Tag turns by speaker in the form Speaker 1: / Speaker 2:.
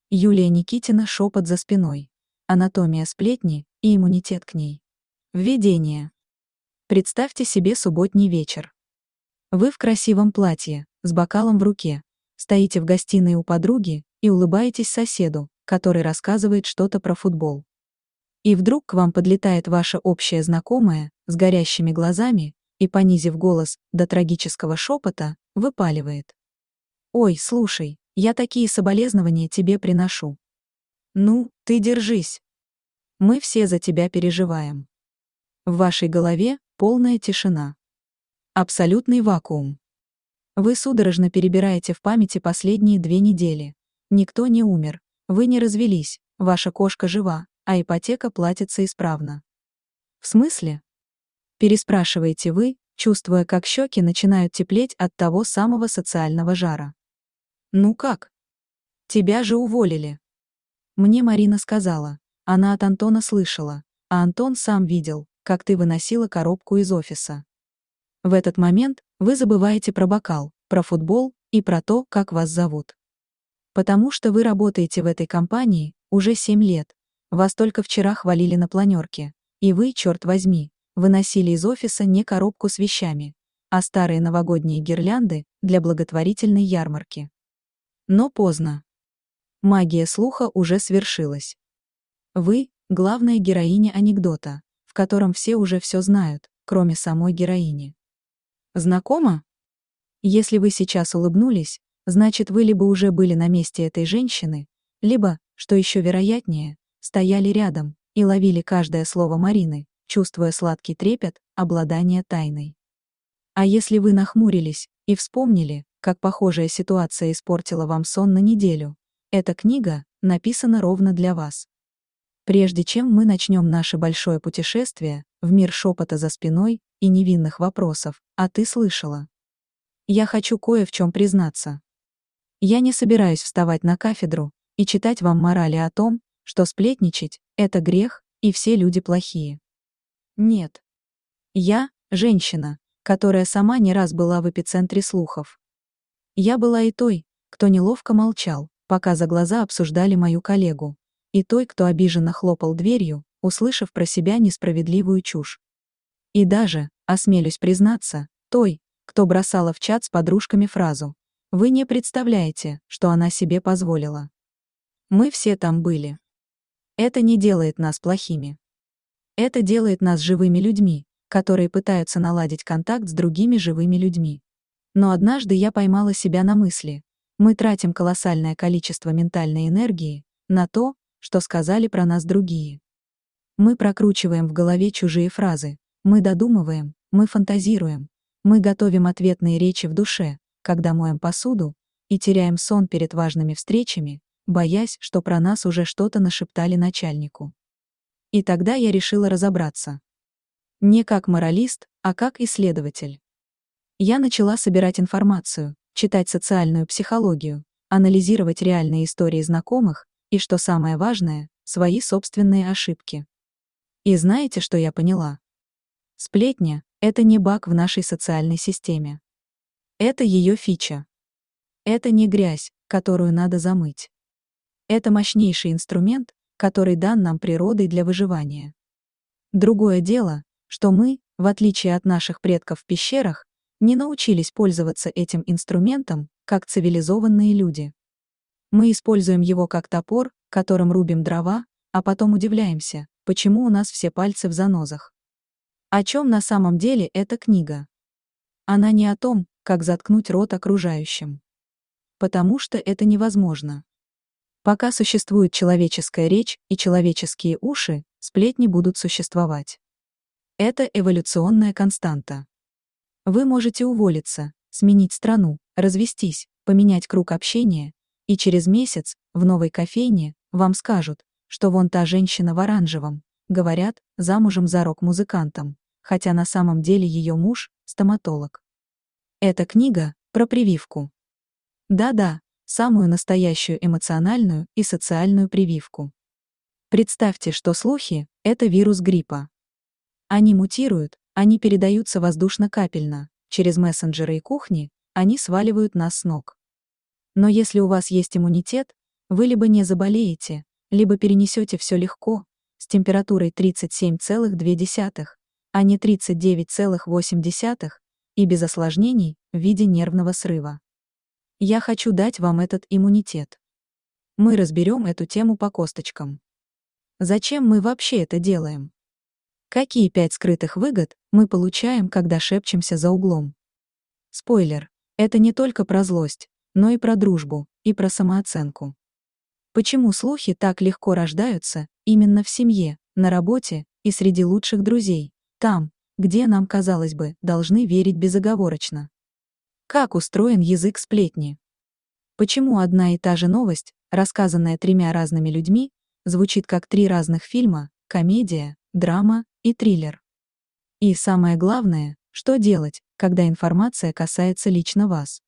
Speaker 1: Юлия Никитина, шепот за спиной. Анатомия сплетни и иммунитет к ней. Введение. Представьте себе субботний вечер. Вы в красивом платье, с бокалом в руке, стоите в гостиной у подруги и улыбаетесь соседу, который рассказывает что-то про футбол. И вдруг к вам подлетает ваша общая знакомая, с горящими глазами, и, понизив голос до трагического шепота, выпаливает. «Ой, слушай, я такие соболезнования тебе приношу. Ну, ты держись. Мы все за тебя переживаем». В вашей голове полная тишина. Абсолютный вакуум. Вы судорожно перебираете в памяти последние 2 недели. Никто не умер, вы не развелись, ваша кошка жива, а ипотека платится исправно. В смысле? Переспрашиваете вы, чувствуя, как щеки начинают теплеть от того самого социального жара. Ну как? Тебя же уволили. Мне Марина сказала. Она от Антона слышала, а Антон сам видел, как ты выносила коробку из офиса. В этот момент вы забываете про бокал, про футбол и про то, как вас зовут. Потому что вы работаете в этой компании уже 7 лет, вас только вчера хвалили на планерке, и вы, черт возьми, выносили из офиса не коробку с вещами, а старые новогодние гирлянды для благотворительной ярмарки. Но поздно. Магия слуха уже свершилась. Вы — главная героиня анекдота, в котором все уже все знают, кроме самой героини. Знакомо? Если вы сейчас улыбнулись, значит, вы либо уже были на месте этой женщины, либо, что еще вероятнее, стояли рядом и ловили каждое слово Марины, чувствуя сладкий трепет обладания тайной. А если вы нахмурились и вспомнили, как похожая ситуация испортила вам сон на неделю, эта книга написана ровно для вас. Прежде чем мы начнем наше большое путешествие в мир шепота за спиной и невинных вопросов, а ты слышала? Я хочу кое в чем признаться. Я не собираюсь вставать на кафедру и читать вам морали о том, что сплетничать — это грех, и все люди плохие. Нет. Я — женщина, которая сама не раз была в эпицентре слухов. Я была и той, кто неловко молчал, пока за глаза обсуждали мою коллегу, и той, кто обиженно хлопал дверью, услышав про себя несправедливую чушь. И даже, осмелюсь признаться, той, кто бросала в чат с подружками фразу «Вы не представляете, что она себе позволила». Мы все там были. Это не делает нас плохими. Это делает нас живыми людьми, которые пытаются наладить контакт с другими живыми людьми. Но однажды я поймала себя на мысли: мы тратим колоссальное количество ментальной энергии на то, что сказали про нас другие. Мы прокручиваем в голове чужие фразы, мы додумываем, мы фантазируем, мы готовим ответные речи в душе, когда моем посуду, и теряем сон перед важными встречами, боясь, что про нас уже что-то нашептали начальнику. И тогда я решила разобраться. Не как моралист, а как исследователь. Я начала собирать информацию, читать социальную психологию, анализировать реальные истории знакомых и, что самое важное, свои собственные ошибки. И знаете, что я поняла? Сплетня — это не баг в нашей социальной системе. Это ее фича. Это не грязь, которую надо замыть. Это мощнейший инструмент, который дан нам природой для выживания. Другое дело, что мы, в отличие от наших предков в пещерах, не научились пользоваться этим инструментом, как цивилизованные люди. Мы используем его как топор, которым рубим дрова, а потом удивляемся, почему у нас все пальцы в занозах. О чем на самом деле эта книга? Она не о том, как заткнуть рот окружающим. Потому что это невозможно. Пока существует человеческая речь и человеческие уши, сплетни будут существовать. Это эволюционная константа. Вы можете уволиться, сменить страну, развестись, поменять круг общения, и через месяц, в новой кофейне, вам скажут, что вон та женщина в оранжевом, говорят, замужем за рок-музыкантом, хотя на самом деле ее муж – стоматолог. Эта книга про прививку. Да-да, самую настоящую эмоциональную и социальную прививку. Представьте, что слухи – это вирус гриппа. Они мутируют, они передаются воздушно-капельно, через мессенджеры и кухни, они сваливают нас с ног. Но если у вас есть иммунитет, Вы либо не заболеете, либо перенесете все легко, с температурой 37,2, а не 39,8, и без осложнений в виде нервного срыва. Я хочу дать вам этот иммунитет. Мы разберем эту тему по косточкам. Зачем мы вообще это делаем? Какие 5 скрытых выгод мы получаем, когда шепчемся за углом? Спойлер, это не только про злость, но и про дружбу, и про самооценку. Почему слухи так легко рождаются именно в семье, на работе и среди лучших друзей, там, где нам, казалось бы, должны верить безоговорочно? Как устроен язык сплетни? Почему одна и та же новость, рассказанная 3 разными людьми, звучит как 3 разных фильма, комедия, драма и триллер? И самое главное, что делать, когда информация касается лично вас?